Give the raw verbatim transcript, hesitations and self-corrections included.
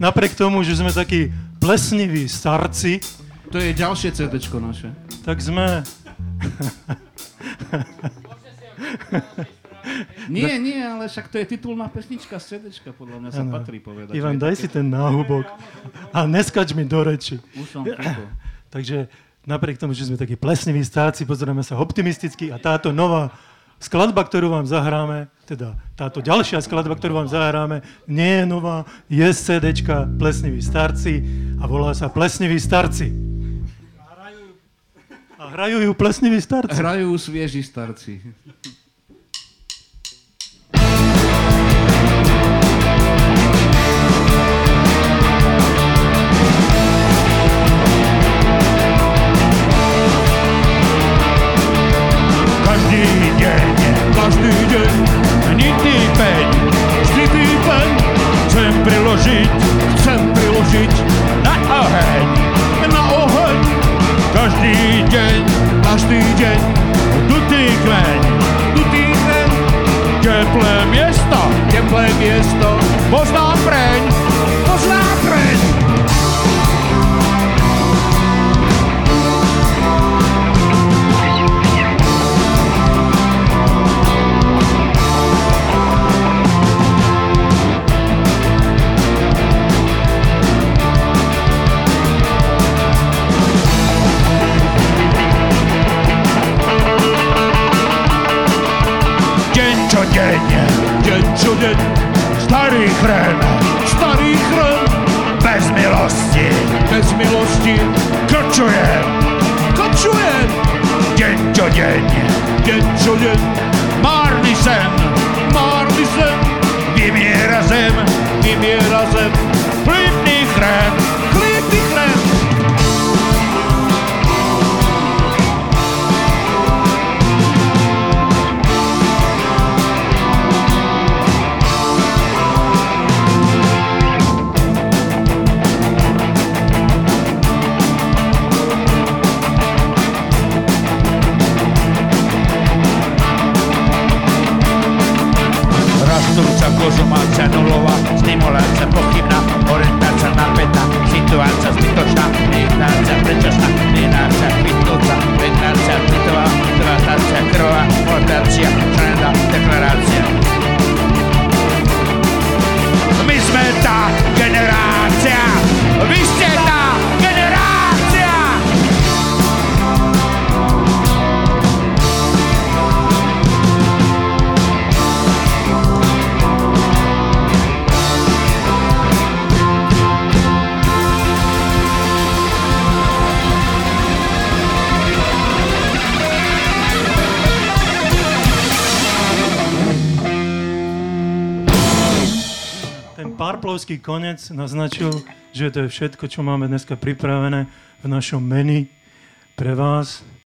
napriek tomu, že sme takí plesniví starci, to je ďalšie cédečko naše. Tak sme... Nie, nie, ale však to je titulná pesnička z cédečka, podľa mňa sa ano. Patrí povedať. Ivan, daj také... si ten náhubok a neskač mi do reči. Už som ticho. Takže napriek tomu, že sme takí plesniví starci, pozeráme sa optimisticky a táto nová skladba, ktorú vám zahráme, teda táto ďalšia skladba, ktorú vám zahráme, nie je nová, je z cédečka Plesniví starci a volá sa Plesniví starci. A hrajú ju plesniví starci. Hrajú svieži starci. Každý deň, každý deň, nitý peň, vždy peň, chcem priložiť, chcem priložiť na oheň, na oheň. Každý deň, každý deň, dutý kmeň, dutý kmeň, teplé miesto, teplé miesto, poznám preň, poznám preň. Deň, deň čo deň, starý chrén, starý chrén, bez milosti, bez milosti, kočujem, kočujem, deň čo deň, deň čo deň, márny sen, márny sen, vymiera zem, vymiera zem, chlípný chrén, chlípný chrén. Konzumácia nulová, stimulácia pochybná, orientácia napätá, situácia zbytočná, ignácia predčasná, ignácia kvitnúca, ignácia citová, devatácia krvá, rotácia, trenda, deklarácia. My sme tá generácia, vy ste tá generácia! Párplovský konec naznačil, že to je všetko, čo máme dneska pripravené v našom menu pre vás.